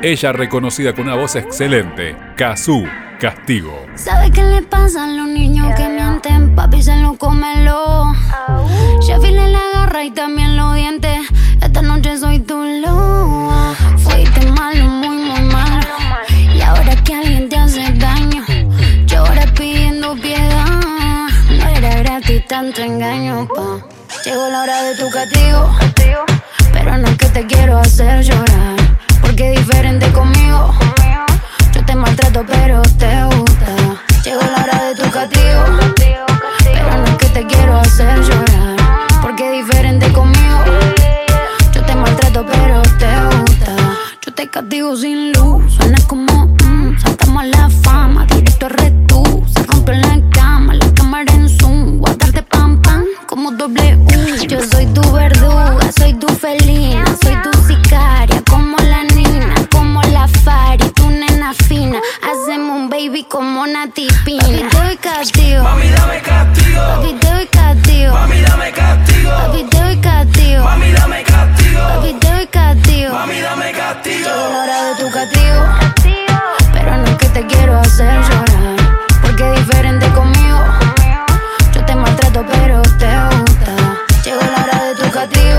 Ella reconocida con una voz excelente, Cazzu, Castigo. ¿Sabe qué le pasa a los niños que mienten? Papi se lo cómelo. Ya afilé la garra y también los dientes. Esta noche soy tu loba. Fuiste malo, muy, muy malo. Y ahora que alguien te hace daño, lloras pidiendo piedad. No era gratis tanto engaño, pa. Llegó la hora de tu castigo, pero no es que te quiero hacer llorar, porque es diferente conmigo. Yo te maltrato pero te gusta. Llegó la hora de tu castigo, pero no es que te quiero hacer llorar, porque es diferente conmigo. Yo te maltrato pero te gusta. Yo te castigo sin luz. Suena como saltamos a la fama, directo a Retú. Se rompió la cámara en Zoom. Guardarte pam pam como W. Yo soy tu verduga, soy tu felina, soy tu sicaria, como la Nina, como la Fari, tu nena fina. Hacemos un baby como Nati Pina. Papi, te doy castigo. Mami, dame castigo. Papi, te doy castigo. Mami, dame castigo. Papi, te doy castigo. Mami, dame castigo. Papi, te doy castigo. Mami, dame castigo. Llegó la hora de tu castigo, pero no es que te quiero hacer llorar, porque es diferente conmigo. Yo te maltrato pero te gusta. Llegó la hora de tu castigo,